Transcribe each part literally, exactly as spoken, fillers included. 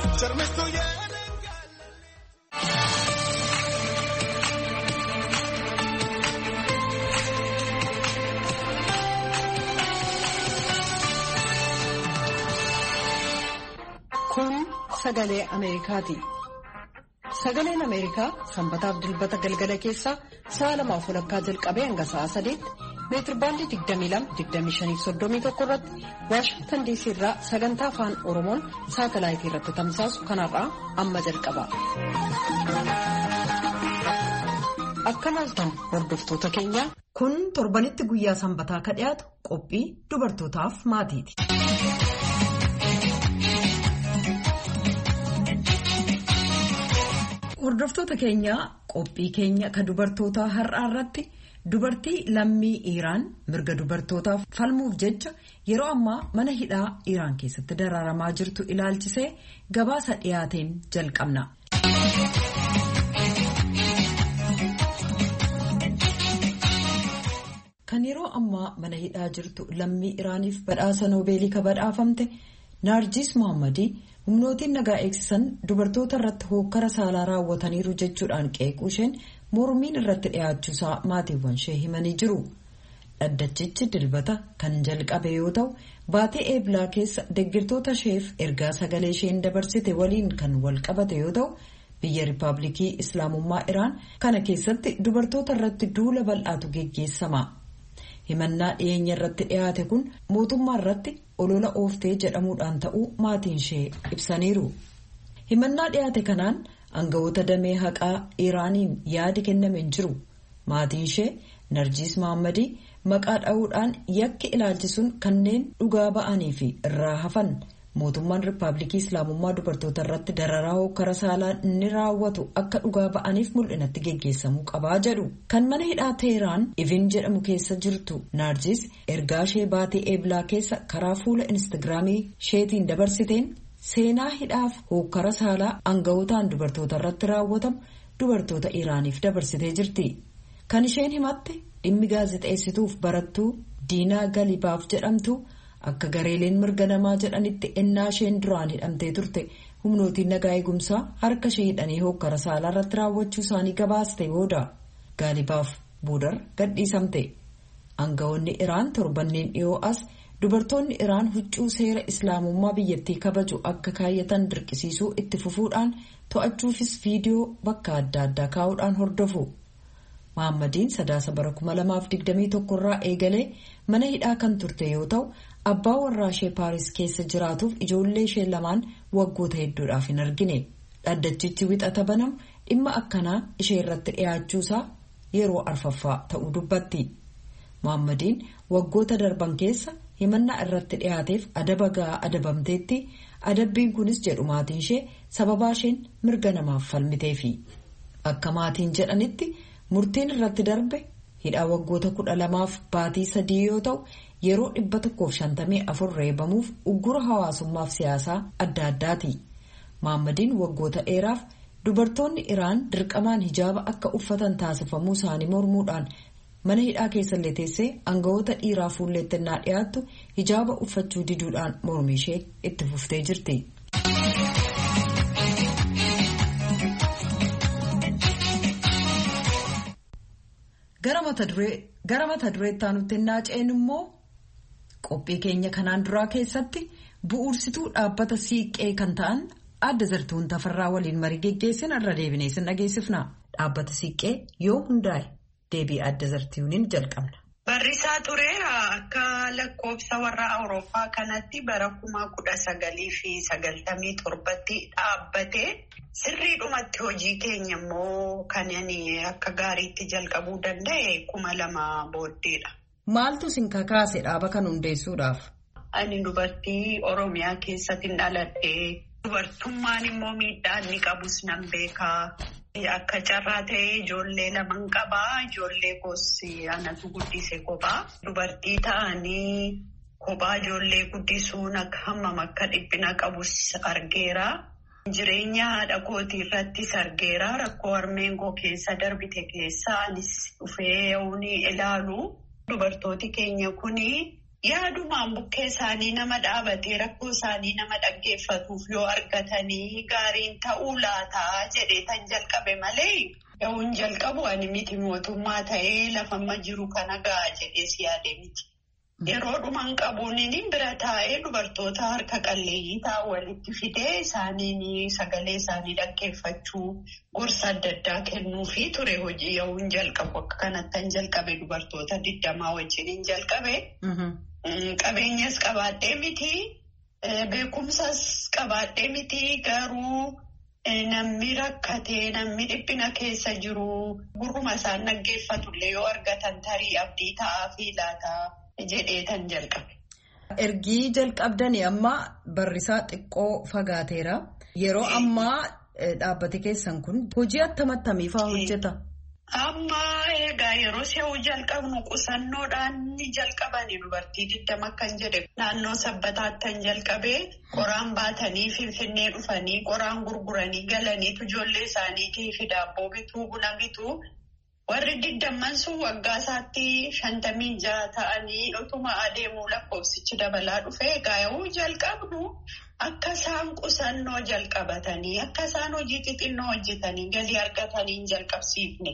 Kun sagalee Ameerikaati. Sagaleen Ameerikaa sanbataaf dilbata galgala keessaa sa'a lamaaf walakkaa jalqabee hanga sa'a sadeetti meetir baandii digdamii lama digdamii shanii soddomii tokko irratti Waashingtan diisii irraa sagantaa afaan Oromoon saatalaayitii irratti tamsaasu kanarraa amma jalqaba. Akkanaastan hordoftoota keenya. Kun torbanitti guyyaa sanbataa ka dhiyaatu qophii dubartootaaf maatiiti. Hordoftoota keenya qophii keenya ka dubartootaa har'aa irratti dubartii lammii Iraan mirga dubartootaaf falmuuf jecha yeroo ammaa mana hidhaa Iraan keessatti dararamaa jirtu ilaalchisee gabaasa dhiyaateen jalqabna. Kan yeroo ammaa mana hidhaa jirtu lammii Iraaniif badhaasa Noobeelii ka badhaafamte Naarjis Mohammadii humnootiin nagaa eegsisan dubartoota irratti hookkara saalaa raawwataniiru jechuudhaan qeequu isheen mormiin irratti dhiyaachuusaa maatiiwwan ishee himanii jiru. Dhaddachichi dilbata kan jalqabe yoo ta'u baatee eeblaa keessa deeggartoota isheef ergaa sagalee isheen dabarsite waliin kan wal qabate yoo ta'u biyya Riippaabilikii Islaamummaa Iraan kana keessatti dubartoota irratti duula bal'aatu geggeessama. Himannaa dhiyeenya irratti dhiyaate kun mootummaa irratti olola ooftee jedhamuudhaan ta'uu maatiin ishee ibsaniiru. Himannaa dhiyaate kanaan aangawoota damee haqaa Iraaniin yaadi kenname hin jiru. Maatiin ishee Narjiis Mohammadii maqaa dha'uudhaan yakki ilaalchisuun kanneen dhugaa ba'anii fi irraa hafan mootummaan Riippaabilikii Islaamummaa dubartoota irratti dararaa hookkara saalaa inni raawwatu akka dhugaa ba'aniif mul'inatti geggeessamuu qabaa jedhu. Kan mana hidhaa Teheraan Evin jedhamu keessa jirtu Naarjis ergaa ishee baatee eeblaa keessa karaa fuula Instagiraamii isheetiin dabarsiteen seenaa hidhaaf hookkara saalaa aangawotaan dubartoota irratti raawwatamu dubartoota Iraaniif dabarsitee jirti. Kan isheen himatte dhimmi gaazexeessituuf barattuu Diinaa Galibaaf jedhamtu akka gareeleen mirga namaa jedhanitti ennaa isheen duraan hidhamtee turte humnootiin nagaa eegumsaa harka ishee hidhanii hookkara saalaa irratti raawwachuu isaanii gabaaste booda Gaalibaaf boodar gadhiisamte. Aangawoonni Iraan torbanneen dhiyoo as dubartoonni Iraan huccuu seera Islaamummaa biyyattii kabaju akka kaayyatan dirqisiisuu itti fufuudhaan to'achuufis viidiyoo bakka adda addaa kaa'uudhaan hordofu. Mohammadiin sadaasa bara kuma lamaaf digdamii tokko irraa eegalee mana hidhaa kan turte yoo ta'u abbaa warraa ishee Paaris keessa jiraatuuf ijoollee ishee lamaan waggoota hedduudhaaf hin argine. Dhaddachichi wixata banamu dhimma akkanaa ishee irratti dhiyaachuusaa yeroo arfaffaa ta'uu dubbatti. Mohammadiin waggoota darban keessa himannaa irratti dhiyaateef adaba gahaa adabamteetti. Adabbiin kunis jedhu maatiin ishee sababaa isheen mirga namaaf falmiteefi. Akka maatiin jedhanitti murtiin irratti darbe hidhaa waggoota kudha lamaaf baatii sadii yoo ta'u yeroo dhibba tokkoof shantamii afur reebamuuf uggura hawaasummaaf siyaasaa adda addaati. Mohammadiin waggoota dheeraaf dubartoonni Iraan dirqamaan hijaaba akka uffatan taasifamuu isaanii mormuudhaan mana hidhaa keessallee teessee aangawoota dhiiraa fuulleetti ennaa dhiyaattu hijaaba uffachuu diduudhaan mormii ishee itti fuftee jirti. Gara mata dureetti aanutti ennaa ceenu immoo qophii keenya kanaan duraa keessatti bu'uursituu dhaabbata siiqqee kan ta'an adda zartuun tafarraa waliin marii geggeessin irra deebinee sin dhageessifna. Dhaabbata siiqqee yoo hundaa'e deebii adda zartuuniin jalqabna. Barrisaa ture akka lakkoofsa warra Awurooppaa kanatti bara kuma kudha sagalii fi sagaltamii torbatti dhaabbate. Sirriidhumatti hojii keenya immoo kan akka gaariitti jalqabuu danda'e kuma lama booddeedha. Maaltu sin kakaase dhaaba kan hundeessuudhaaf? Ani dubartii Oromiyaa keessatti dhaladhee dubartummaan immoo miidhaa inni qabus nan beekaa. Akka carraa ta'ee ijoollee laman qabaa. Ijoollee koos anatu guddise kophaa. Dubartii ta'anii kophaa ijoollee guddisuun akka hammam akka dhiphina qabus argeera. Jireenya haadha kootii irrattis argeera. Rakkoo harmeen koo keessa darbite keessa anis dhufee yoonni ilaalu. Dubartooti keenya kuni yaadumaan bukkee isaanii nama dhaabatee rakkoo isaanii nama dhaggeeffatuuf yoo argatanii gaariin ta'uu laataa jedhee tan jalqabe malee yoon jalqabu ani miti mootummaa ta'ee lafamma jiru kana ga'a jedhee si yaade miti. Yeroo dhumaan qabuun bira taa'ee dubartoota harka qalleeyyii ta'an walitti fidee isaanii sagalee isaanii dhaggeeffachuu gorsa adda addaa kennuu fi ture hojii yoon jalqabu akka kanatti hin jalqabe dubartoota digdamaa wajjin hin jalqabe. Qabeenyas qabaadhee miti beekumsas qabaadhee miti garuu namni rakkatee namni dhiphina keessa jiru gurruma isaan dhaggeeffatullee yoo argatan tarii abdii ta'aa fi laataa. jedhee tan jalqabe. Ergii jalqabdanii amma barrisaa xiqqoo fagaateera. Yeroo ammaa dhaabbate keessan kun hojii attamattamii fa'aa hojjeta? Amma egaa yeroo si'uu jalqabnu qusannoodhaan ni jalqabanii dubartii digdama kan jedhe naannoo sabbataattan jalqabee qoraan baatanii finfinnee dhufanii qoraan gurguranii galaniitu ijoollee isaaniitii fi daabboo bituu buna bituu. Warri digdamman sun waggaa isaatti shantamii jaha ta'anii utuma adeemuu lakkoofsichi dabalaa dhufee gaa'uu jalqabnu akka isaan qusannoo jalqabatanii akka isaan hojii xixinnoo hojjetanii galii argatanii hin jalqabsiifne.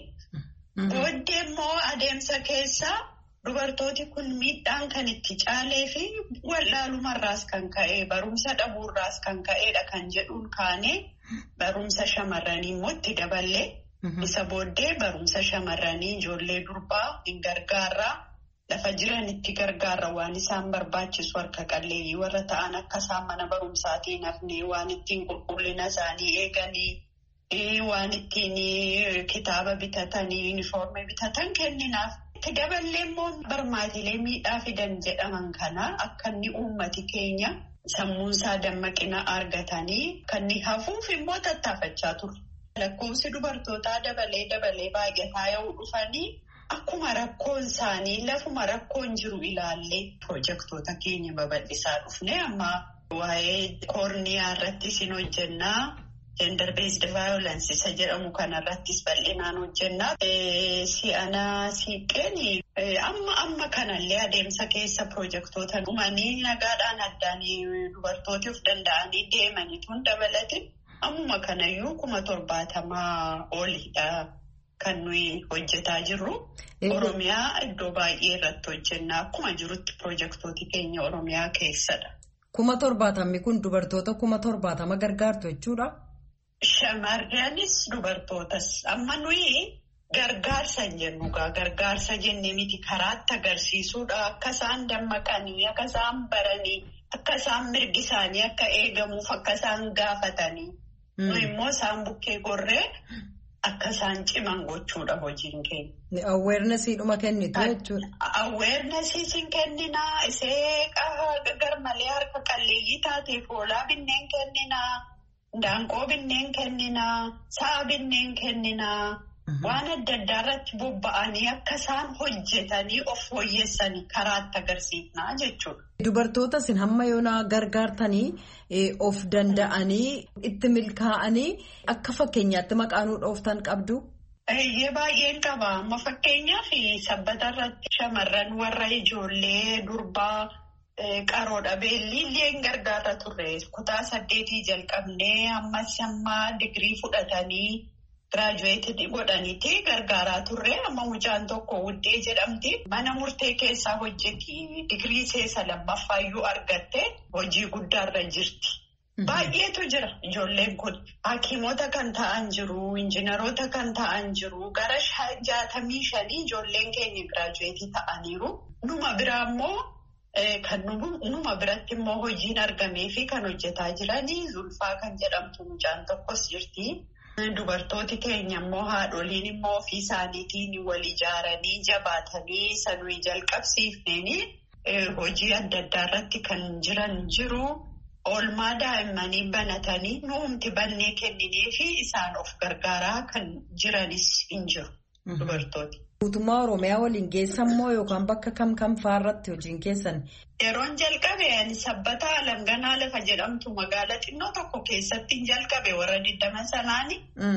Booddee immoo adeemsa keessa dubartooti kun miidhaan kan itti caalee fi wallaalumarraas kan ka'e barumsa dhabuurraas kan ka'edha kan jedhuun kaane barumsa shamarranii immoo itti daballee. Isa booddee barumsa shamarranii ijoollee durbaa hin gargaarraa lafa jiranitti gargaarra waan isaan barbaachisu harka qalleeyyii warra ta'an akka isaan mana barumsaatiin hafnee waan ittiin qulqullina isaanii eeganii waan ittiin kitaaba bitatanii yuunifoormii bitatan kenninaaf. Itti daballee immoo barmaatilee miidhaa fidan jedhaman kana akka inni uummati keenya sammuunsaa dammaqina argatanii kan inni hafuuf immoo tattaafachaa ture. Lakkoofsi dubartootaa dabalee dabalee baay'ataa yoo dhufanii akkuma rakkoon isaanii lafuma rakkoon jiru ilaallee pirojektoota keenya babal'isaa dhufne amma waa'ee koorniyaa irrattis hin hojjennaa gender based violence isa jedhamu kanarrattis bal'inaan hojjennaa si'anaa siiqqeen amma amma kanallee adeemsa keessa pirojektoota dhumanii nagaadhaan addaan dubartooti of danda'anii deemaniituun dabalate. Ammuma kanayyuu kuma torbaatamaa oliidha kan nuyi hojjetaa jirru. Oromiyaa iddoo baay'ee irratti hojjennaa akkuma jirutti pirojektooti keenya Oromiyaa keessadha. Kuma torbaatamni kun dubartoota kuma torbaatama gargaartu jechuudha? Shamarranis dubartootas. Amma nuyi gargaarsa jennu gaa gargaarsa jennee miti karaatti agarsiisuudha akka isaan dammaqanii akka isaan baranii akka isaan mirgi isaanii akka eegamuuf akka isaan gaafatanii. Nuyi immoo isaan bukkee gorree akka isaan ciman gochuudha hojiin keenya. Aweernesiidhuma kennitu jechuudha. Aweernesiisin kenninaa isee garmalee harka qalleeyyii taateef hoolaa binneen kenninaa daanqoo binneen kenninaa sa'a binneen kenninaa waan adda addaa irratti bobba'anii akka isaan hojjetanii of fooyyessanii karaatti agarsiifnaa jechuudha. Dubartoota isin hamma yoonaa gargaartanii of danda'anii itti milkaa'anii akka fakkeenyaatti maqaanuu dhooftan qabdu? Eeyyee baay'een qaba. Amma fakkeenyaaf sabbata irratti shamarran warra ijoollee durbaa qaroodha beelliillee gargaara turre. Kutaa saddeetii jalqabnee ammas amma digirii fudhatanii giraajuweetii godhaniiti gargaaraa turre. Amma mucaan tokko wuddee jedhamti. Mana murtee keessaa hojjetti. Digirii seesa lammaffayyuu argatte hojii guddaarra jirti. Baay'eetu jira ijoolleen kun. Hakiimota kan ta'an jiru, injiinaroota kan ta'an jiru, gara jaatamii shanii ijoolleen keenya giraajuweetii ta'aniiru. Numa biraa immoo kan numa biratti immoo hojiin argamee fi kan hojjetaa jiranii Zulfaa kan jedhamtu mucaan tokkos jirti. Dubartooti keenya immoo haadholiin immoo ofii isaaniitiin wal ijaaranii jabaatanii sanuu jalqabsiifneenii hojii adda addaa irratti kan jiran jiru. Oolmaa daa'immanii banatanii nuumti bannee kenninee fi isaan of gargaaraa kan jiranis hin jiru dubartooti. Guutummaa Oromiyaa waliin geessan moo yookaan bakka kam kam fa'aarratti hojiin keessan? Yeroon jalqabe ani sabbataa Alanganaa lafa jedhamtu magaalaa xinnoo tokko keessatti jalqabe warra digdama sanaani.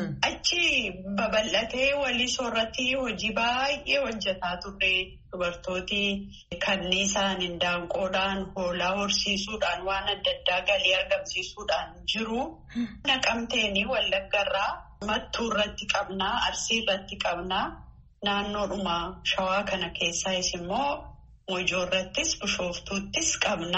Achi babal'atee walii soorratti hojii baay'ee hojjetaa turre dubartooti kanniisaan indaanqoodhaan hoolaa horsiisuudhaan waan adda addaa galii argamsiisuudhaan jiru. Naqamteeni Wallaggarraa Mattuu irratti qabnaa, Arsii irratti qabnaa, naannoodhuma Shawaa kana keessaayis immoo Mojoo irrattis Bishooftuuttis qabna.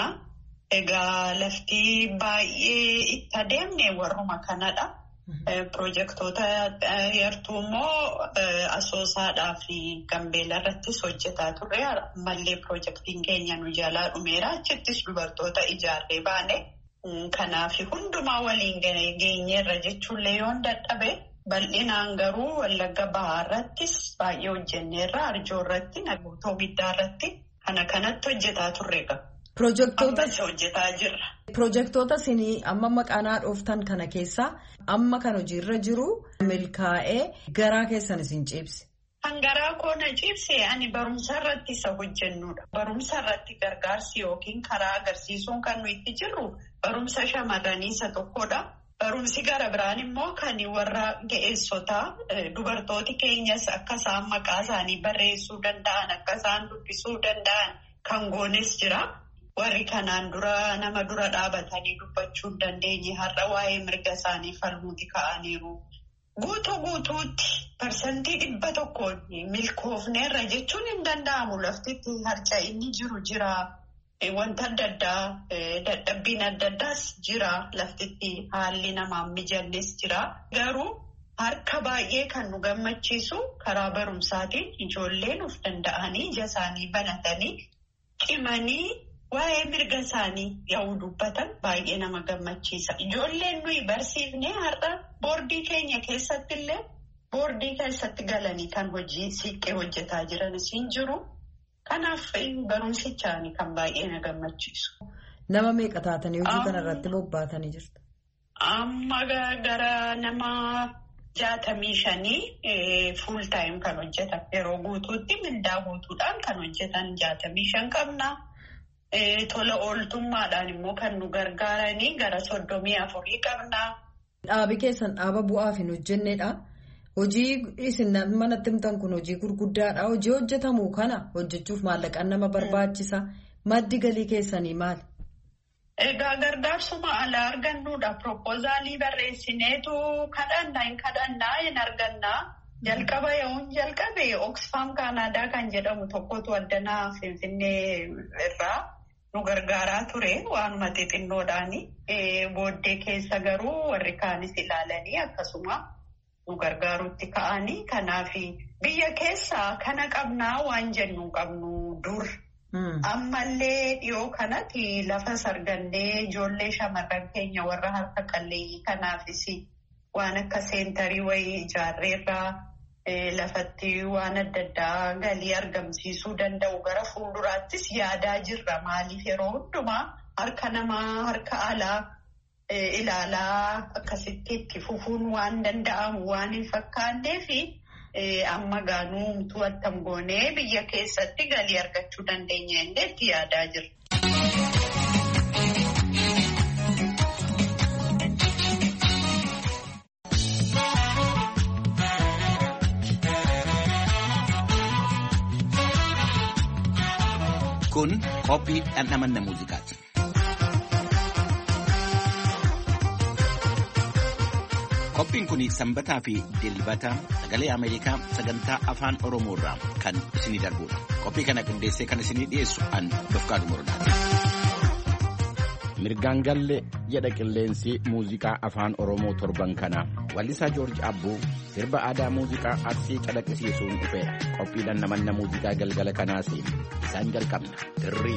Egaa lafti baay'ee itti adeemne warruma kanadha. Pirojektoota yartuu immoo Asoosaadhaa fi Gambeela irrattis hojjetaa turre. Mallee pirojektiin keenya nu jalaa dhumeera. Achittis dubartoota ijaarree baane. Kanaaf hundumaa waliin geenyeerra jechuullee yoon dadhabe bal'inaan garuu Wallagga Bahaa irrattis baay'ee hojjenneerra. Arjoo irratti, Naguutoo Giddaa irratti kana kanatti hojjetaa turre qaba. Pirojektoota hojjetaa jirra. Pirojektoota isinii amma maqaanaa dhooftan kana keessaa amma kan hojiirra jiru milkaa'ee garaa keessan isin ciibse. Kan garaa koona ciibse ani barumsa irratti isa hojjennudha. Barumsa irratti gargaarsi yookiin karaa agarsiisuun kan nuyi itti jirru barumsa shamarranii isa tokkodha. Barumsi gara biraan immoo kan warra ga'eessotaa dubartooti keenyas akka isaan maqaa isaanii barreessuu danda'an akka isaan dubbisuu danda'an kan goones jira. Warri kanaan dura nama dura dhaabatanii dubbachuu hin dandeenye har'a waa'ee mirga isaanii falmuuti ka'aniiru. Guutuu guutuutti parsantii dhibba tokkoon milkoofneerra jechuun hin danda'amu. Laftitti harca'inni jiru jira. Wanta adda addaa dadhabbiin adda addaas jira. Laftitti haalli namaan mijannes jira. Garuu harka baay'ee kan nu gammachiisu karaa barumsaatiin ijoolleen of danda'anii ija isaanii banatanii cimanii waa'ee mirga isaanii yoo dubbatan baay'ee nama gammachiisa. Ijoolleen nuyi barsiifnee har'a boordii keenya keessatti illee boordii keessatti galanii kan hojii siiqqee hojjetaa jiranis hin jiru. Kanaaf barumsichaani kan baay'ee na gammachiisu. Nama meeqa taatanii hojii kana irratti bobbaatanii jirtu? Amma gara nama jaatamii shanii fuul taayim kan hojjetan yeroo guutuutti mindaa guutuudhaan kan hojjetan jaatamii shan qabna. Tola ooltummaadhaan immoo kan nu gargaaranii gara soddomii afurii qabna. Dhaabi keessan dhaaba bu'aaf hin hojjenneedha. Hojii isin manatti himtan kun hojii gurguddaadha. Hojii hojjetamu kana hojjechuuf maallaqaan nama barbaachisa. Maddi galii keessanii maali? Egaa gargaarsuma alaa argannuudha. Propoozaalii barreessineetu kadhannaa hin kadhannaa hin argannaa. Jalqaba yoon jalqabe Oxfam Kaanaadaa kan jedhamu tokkotu addanaa Finfinnee irraa nu gargaaraa ture waanuma xixinnoodhaani. Booddee keessa garuu warri kaanis ilaalanii akkasuma nu gargaaruutti ka'anii. Kanaaf biyya keessaa kana qabnaa waan jennu qabnu dur. Ammallee dhiyoo kanatti lafa sargannee ijoollee shamarran keenya warra harka qalleeyyii kanaafis waan akka seentarii wayii ijaarreerraa lafatti waan adda addaa galii argamsiisuu danda'u gara fuulduraattis yaadaa jirra. Maaliif yeroo hundumaa harka namaa harka alaa ilaalaa akkasitti itti fufuun waan danda'amu waan hin fakkaannee fi amma gaanuumtu attam goonee biyya keessatti galii argachuu dandeenya illee itti yaadaa jirra. Kun qophii dhandhamanna muuziqaati. Qophiin kun sanbataa fi dilbata sagalee Ameerikaa sagantaa afaan Oromoo irraa kan isinii darbudha. Qophii kana qindeessee kan isinii dhiyeessu an Dofqaadu Morodaati. Mirgaan galle jedha qilleensi muuziqaa afaan Oromoo torban kana. Wallisaa Joorji Abbuu sirba aadaa muuziqaa arsii calaqqisiisuun dhufeera. Qophii dhandhamanna muuziqaa galgala kanaas isaan jalqabna. Dirrii.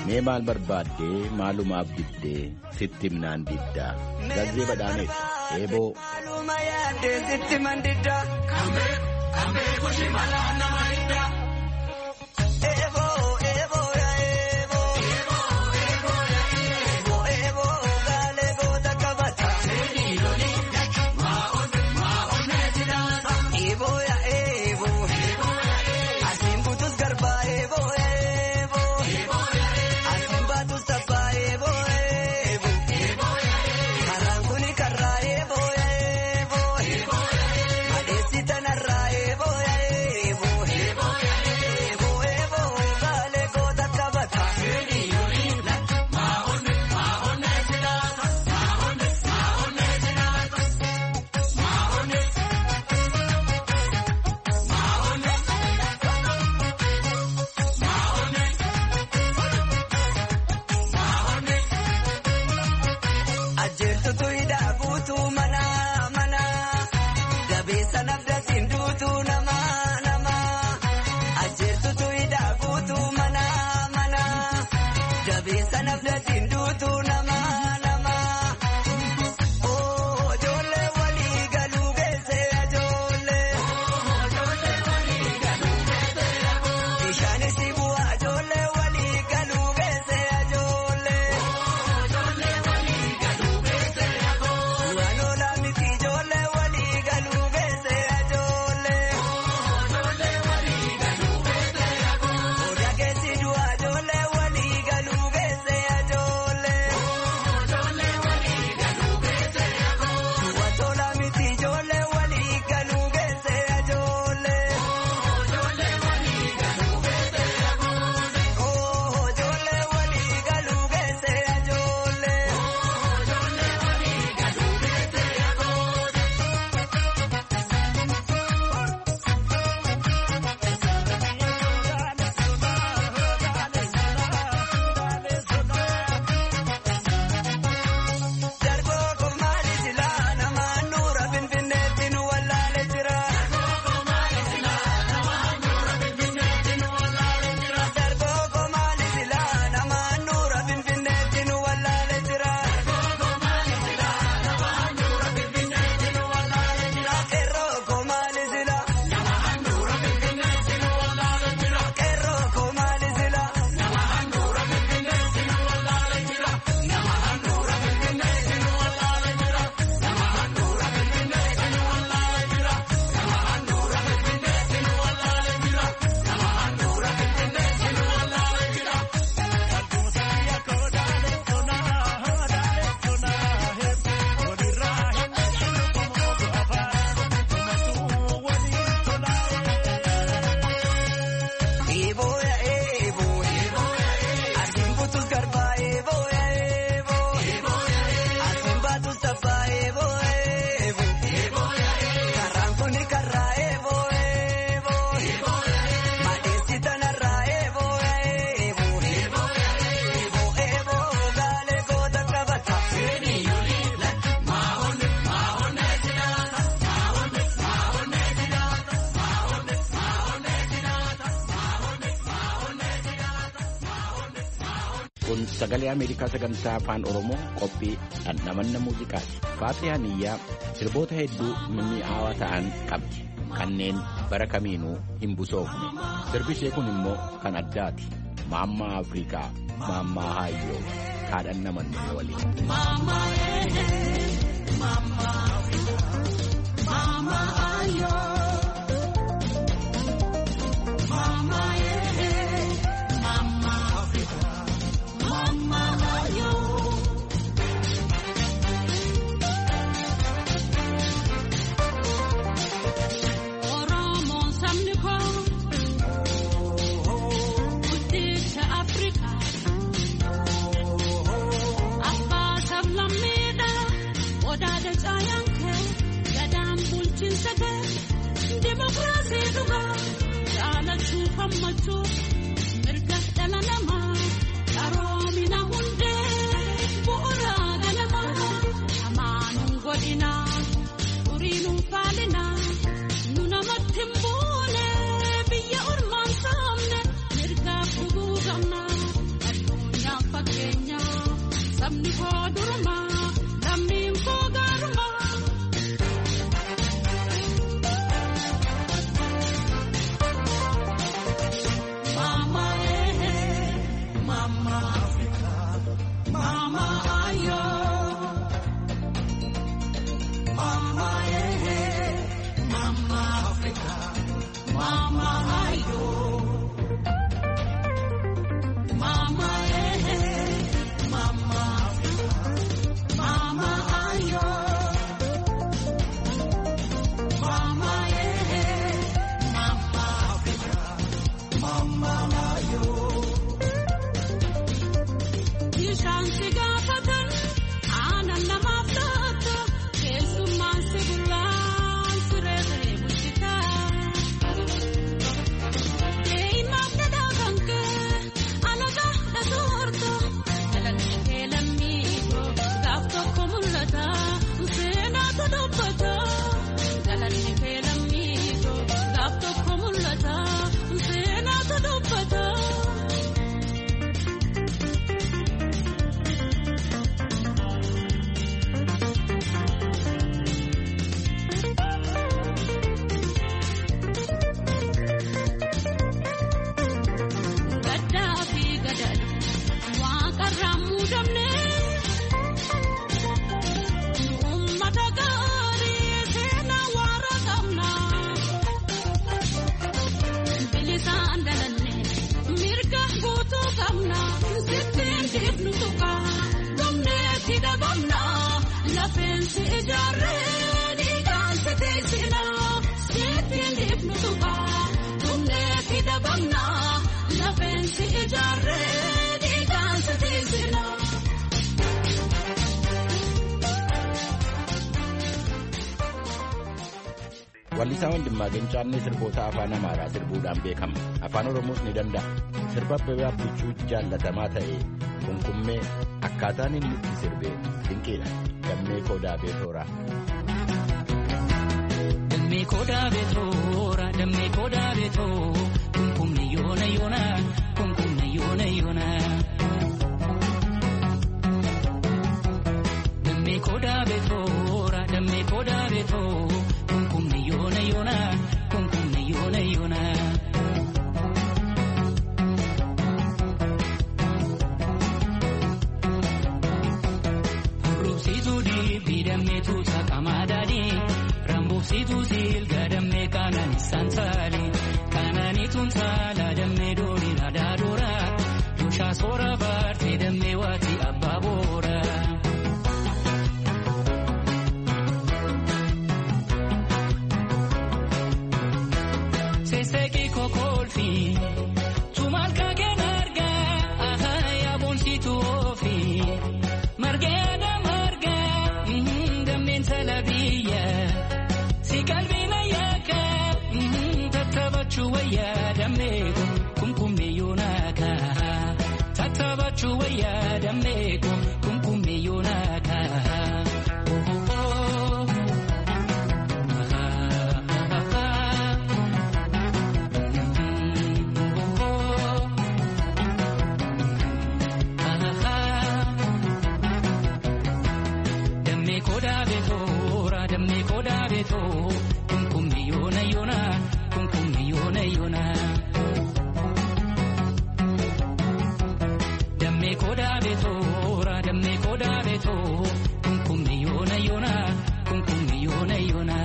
mee maal barbaaddee maalumaaf diddee sitti himnaan diddaa Gazzee Badhaaneeti eeboo maaluma yaaddee sitti man diddaa kamee kamee kushi malaa nama diddaa eeboo eeboo yaa eeboo eeboo eeboo eeboo gaalee goota qabata seeniidoni maa'oon maa'oon neetidaasa eeboo yaa eeboo eeboo asiin butus garbaa eeboo eeboo asiin baatus tabbaa eeboo eeboo karaan kuni karraa eeboo eeboo adeessi tanarraa eeboo eeboo eeboo eeboo gaalee goota qabata maa'oon maa'oon neetidaasa maa'oon maa'oon neetidaasa maa'oon maa'oon Ajeertutu hidhaa guutuu mana mana dabeessa nafdatiin duutuu nama nama ajeertutu hidhaa guutuu mana mana dabeessa nafdatiin duutuu nama nama oo ijoollee walii galuu geessee ijoollee ishaanis bu'aa ijoollee walii galuu geessee ijoollee. Waanolaa miti ijoollee walii galuu geessee ijoollee. Odaa keessi du'aa ijoollee walii galuu geessee ijoollee. Waanolaa miti ijoollee walii galuu geessee ijoollee. Oo ijoollee walii galuu geessee ijoollee. Darboo komaali silaa namaan nuura finfinneetti nu wallaale jira. Darboo komaali silaa namaan nuura finfinneetti nu wallaale jira. Darboo komaali silaa namaan nuura finfinneetti nu wallaale jira. Darboo komaali silaa namaan nuura finfinneetti nu wallaale jira. Qeerroo komaali silaa namaan nuura finfinneetti nu wallaale jira. Qeerroo komaali silaa namaan nuura finfinneetti nu wallaale jira. Namaan nuura finfinneetti nu wallaale jira. Namaan nuura finfinneetti nu wallaale jira. Namaan nuura finfinneetti nu wallaale jira. Namaan nuura finfinneetti nu wallaale jira. Aduusaa yaakoo daalee sonaa daalee sonaa hedduu walirraa hin eegalu kunuutu afaan kunuutu waliin tolaa'ee. Eeboo yaa eeboo asiin butus garbaa eeboo yaa eeboo asiin baatus tabbaa eeboo eeboo karaan kuni karraa eeboo eeboo madeessi tanarraa eeboo eeboo eeboo eeboo gaalee goota qabata maa'oon maa'oon neetidaasa maa'oon maa'oon neetidaasa maa'oon maa'oon neetidaasa maa'oon maa'oon neetidaasa maa'oon maa'oon. kun sagalee Ameerikaa sagantaa afaan Oromoo qophii dhandhamanna muuziqaati. Faatee Haniyyaa sirboota hedduu mimmi'aawaa ta'an qabdi kanneen bara kamiinuu hin busoofne. Sirbi ishee kun immoo kan addaati. Maammaa Afrikaa maammaa Haayyoo kaadhan namanne waliin. Oromoon sabni koo guddicha Afrikaa abbaa sablammeedha odaadha caayaan kee gadaan bulchiinsa kee sabni koo duruma lammiin koo gaaruma. Mama eh mama Africa mama ayo mama eh mama Africa mama ayo mama eh mama Africa mama ayo mama eh mama Africa mama ayo. Ishaan si gaafatan aannan namaaf laata keessummaan si bullaan siree siree bulchitaa. Dee'imaaf dhadhaa kan kee alagaa dhasuurta jalatti kee lammiitoo gaaf tokko mul'ata seenaatu dubbata jalatti kee lammiitoo gaaf tokko mul'ata seenaatu dubbata. Gaddaa fi gadadha waan qarraan muudamne uummata gaarii seenaa waara qabna bilisaan dalanne mirga guutuu qabna sittiin dhiifnu tuqa dhumneetti dhabamna lafeensi ijaarree dhiigaan si teessina sittiin dhiifnu tuqa dhumneetti dhabamna lafeensi ijaarree dhiigaan si teessina. Wallisaa Wandimmaa Ganchaa sirboota afaan Amaaraa sirbuudhaan beekama. Afaan Oromoos ni danda'a. Sirba Abbabee Abbichuu jaallatamaa ta'e kunkummee akkaataan inni itti sirbe dinqiidha. Dammee Kodaa Beetooraa. Dammee Kodaa Beetoora, Dammee Kodaa Beetoo, kunkummee yoona yoona, kunkummee yoona yoona. Dammee Kodaa Beetoora, Dammee Kodaa Beetoo, kunkummee yoona yoona, kunkummee yoona yoona. Rubsituu diibii dammee tuuta qamaadaadhii. Rambuufsituu silga dammee kaanani saansaali kaanani tunsaala dammee doori raadaadora dushaa soora baartee dammee waati abbaa boora. Seeseekii kokolfi tumaal kaageen argaa ahaa yaabonsituu oofi margee adamargaa dammeen salabiyya. Kalbina yaaka tatabachuu wayyaa dammeeko kunkummee yoonaaka tatabachuu wayyaa dammeeko kunkummee yoonaaka. Dammee Kodaa Beetoora, Dammee Kodaa Beetoo. Kunkummee yoona yoona, kunkummee yoona yoona. Dammee Kodaa Beetoora, Dammee Kodaa Beetoo, kunkummee yoona yoona, kunkummee yoona yoona.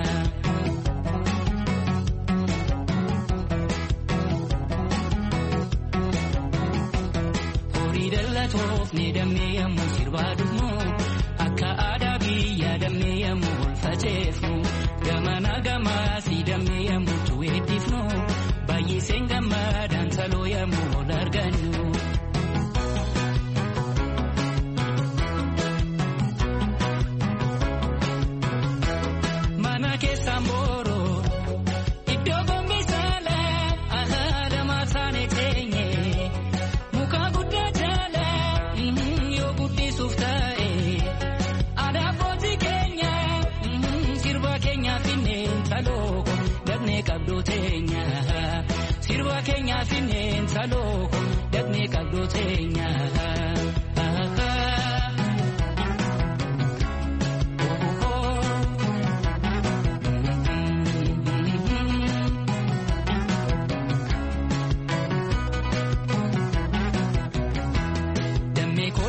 Horii daldaltoof ni dammee yemmuu sirbaa dhufnu akka aadaa biyya dammee yemmuu ol faceefnu. Gamana gamaasi dammee yemmuu tuweeddifnu baay'iseen gammadaan saloo yemmuu ol argannu. Mana keessaan booroo iddoo gombi saalaa ahaada maasaanii teenye muka guddaa jaalaa yoo guddisuuf taa'e aadaa booti keenya sirba keenya finneen salooko dagnee qabdoo teenya sirba keenya finneen salooko dagnee qabdoo teenya.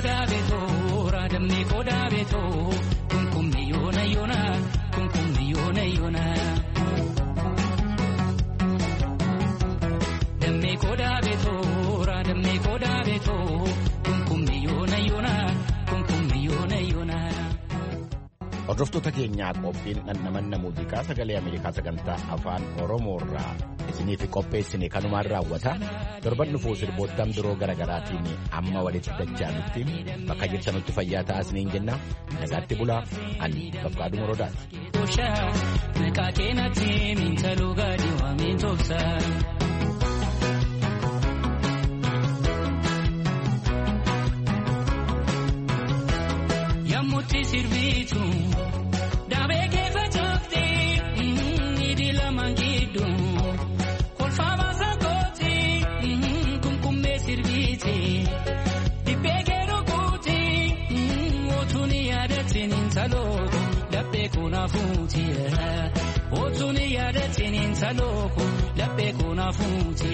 kodaa beetoo raadammee kodaa beetoo kunkummi yoona yoona kunkummi yoona yoona. Dammee kodaa beetoo raadammee kodaa beetoo kunkummi yoona yoona kunkummi yoona yoona. Hordoftoota keenyaa qophiin dhandhamanna muuziqaa sagalee Ameerikaa sagantaa afaan Oromoorraa isiniif qopheessine kanumaan raawwata. Torban dhufuu sirboottan biroo garaagaraatiin amma walitti dachaanutti bakka jirtanutti fayyaa ta'aa isiniin jenna. Nagaatti bulaa ani Bafqaaduu Morodaati. Maqaa keenatti mintaluu gaadii waameen tolsa. Yammutti sirbiitu daabee keessa joofti idi lamaan gidduu kolfaa baasa kooti kunkummee sirbiiti dibbee keeroo kooti otuun yaadatiin intaloo laphee kunaafuuti otuun yaadatiin intaloo laphee kunaafuuti.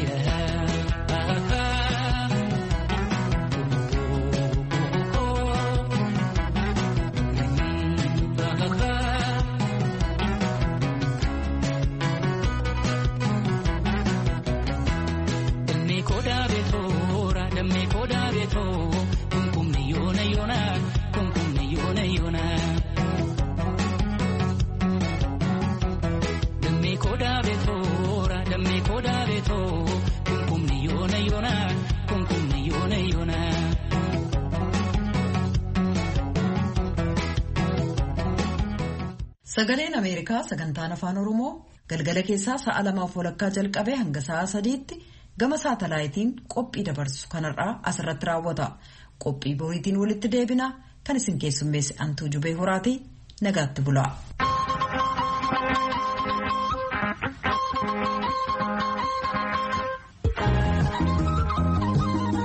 Sagaleen Ameerikaa sagantaan afaan Oromoo galgala keessaa sa'a lamaaf walakkaa jalqabee hanga sa'a sadiitti gama saatalaayitiin qophii dabarsu kanarraa asirratti raawwata. Qophii boriitiin walitti deebina kan isin keessummeesse Antuu Jubee Horaatii nagaatti bulaa.